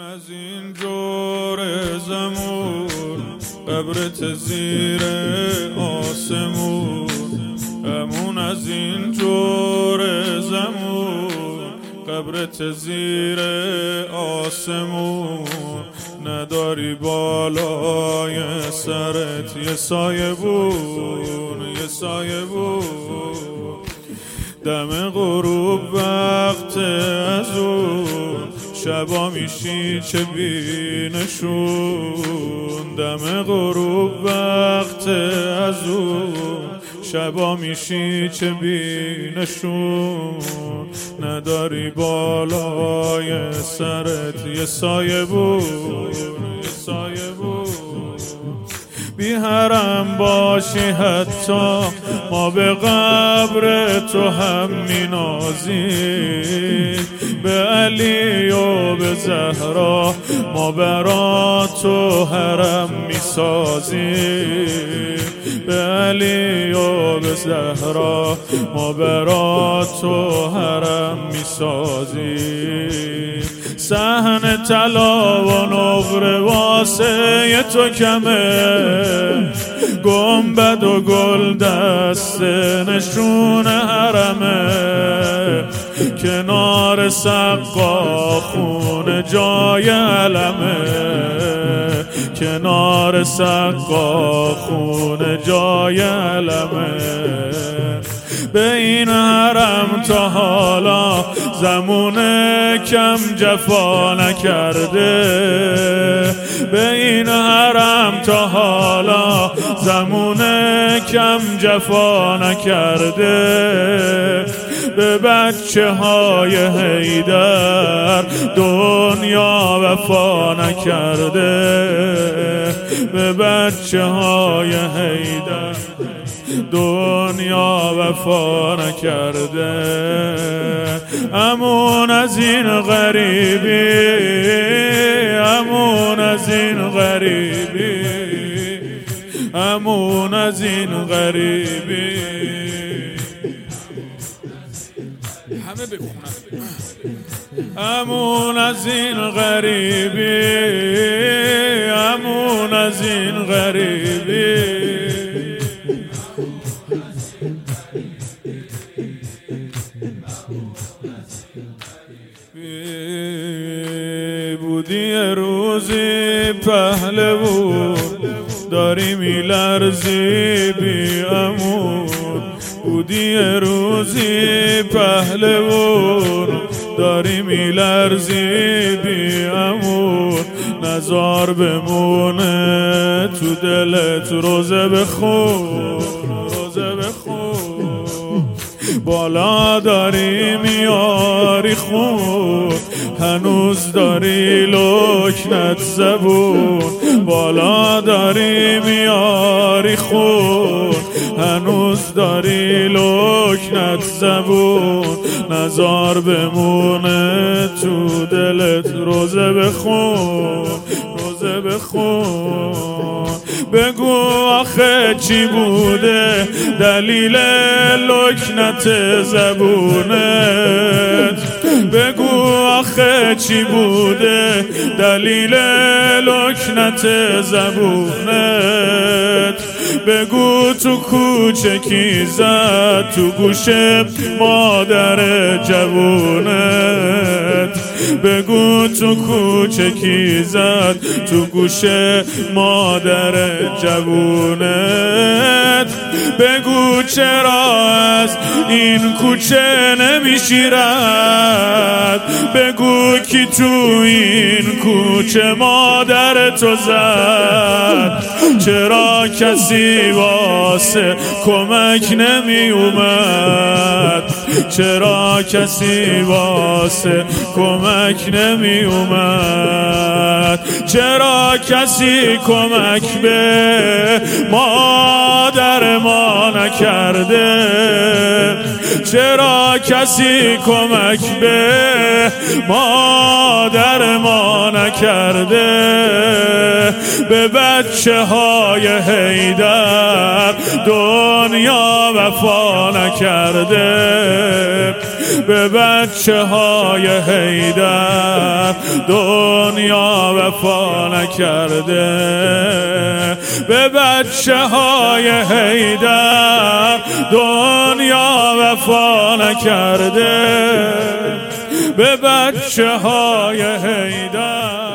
از این جور زمون قبرت زیر آسمون، امون از این جور زمون قبرت زیر آسمون، نداری بالای سرت یه سایه بون، یه سایه بون. دم غروب وقت از اون شبا میشی چه بی نشون، دم غروب وقت از اون شبا میشی چه بی نشون، نداری بالای سرت یه سایه بون، یه سایه بون. بی حرم باشی حتی ما به قبر تو هم مینازیم، به علی و به زهرا ما برا تو حرم میسازیم، به علی و به زهرا ما برا تو حرم میسازیم. صحن طلا و نقره واسه تو کمه، گنبد و گل دست نشون حرمه، کنار سقا خون جای علمه، کنار سقا خون جای علمه. به این حرم تا حالا زمون کم جفا نکرده، به این حرم تا حالا زمون کم جفا نکرده، به بچه های حیدر دنیا وفا نکرده، به بچه های حیدر دنیا وفا نکرده. امون از این غریبی، امون از این غریبی، امون از این غریبی. همه بخونن. امون از این غریبی، امون از این غریبی. بودی روزی پهلوون داری میلرزی بی امون، بودی روزی پهلوون داری میلرزی بی امون، نزار بمونه تو دلت روزه بخون، روزه بخون. بالا داری میاری خون هنوز داری لکنت زبون، بالا داری میاری خون هنوز داری لکنت زبون، نزار بمونه تو دلت روزه بخون، روزه بخون. بگو آخه چی بوده دلیل لکنت زبونت، بگو آخه چی بوده دلیل لکنت زبونت، بگو تو کوچه کی زد تو گوش مادر جوونت، بگو تو کوچه کی زد تو گوش مادر جوونت، بگو چرا از این کوچه نمیشی رد، بگو کی تو این کوچه مادر تو زد، چرا کسی واسه کمک نمی اومد، چرا کسی واسه کمک نمی اومد، چرا کسی کمک به مادر ما نکرده، چرا کسی کمک به مادر ما نکرده، به بچه های حیدر دنیا وفا نکرده، به بچه های حیدر دنیا دنیا وفا نکرده، به بچه های حیدر دنیا وفا نکرده، به بچه های حیدر.